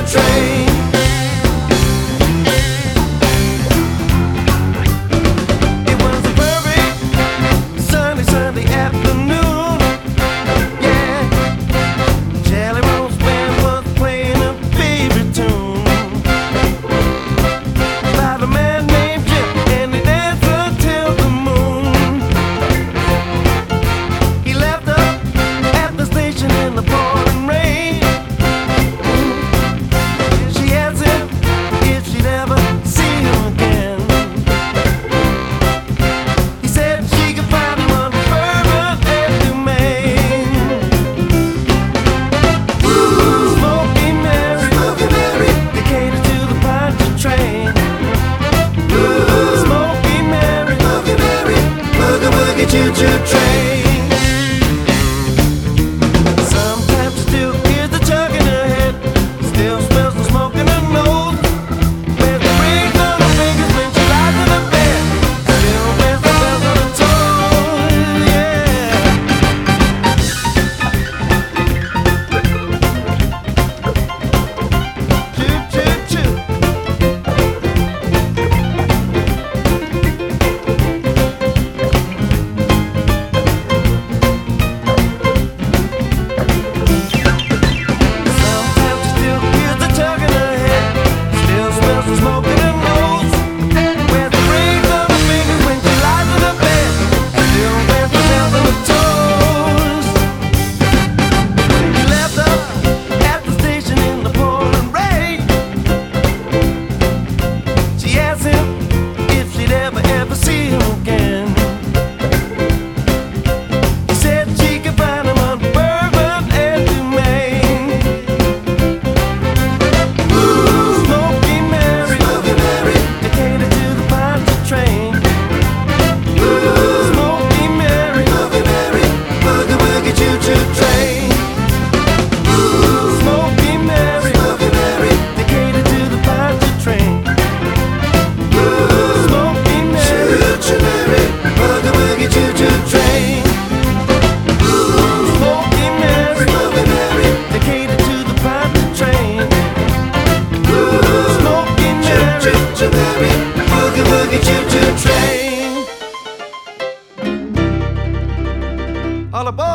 train. It was a perfect sunny Sunday afternoon. Yeah, Jelly Roll's band was playing a favorite tune by the man named Jim, and they danced until the moon. He left her at the station in the pouring rain. She asked him if she'd ever see him again. He said she could find him on Bourbon Avenue, Maine. Smoky Mary, they catered to the Poncha train. Smoky Mary, boogie woogie choo choo train. Sometimes she still hears the tug in her head, still smells the smoke in her nose. Wears the rings on her fingers when she lies in her bed, still wears the bells on her toes. Yeah. Choo choo choo. Sometimes she still hears the tug in her head, still smells the smoke in her nose. Wears the rings on her fingers when she lies in her bed, still wears the bells on her toes. He left her at the station in the pouring rain. She asked him if she'd ever see him again. He said she could find him on Bourbon Avenue, Maine. Smoky Mary, they catered to the Poncha train. Smoky Mary, boogie woogie choo choo train. Smoky Mary, they catered to the Poncha train. Smoky Mary, boogie woogie choo choo train. Smoky Mary, they catered to the Poncha train. Smoky Mary, boogie woogie choo choo train. All aboard!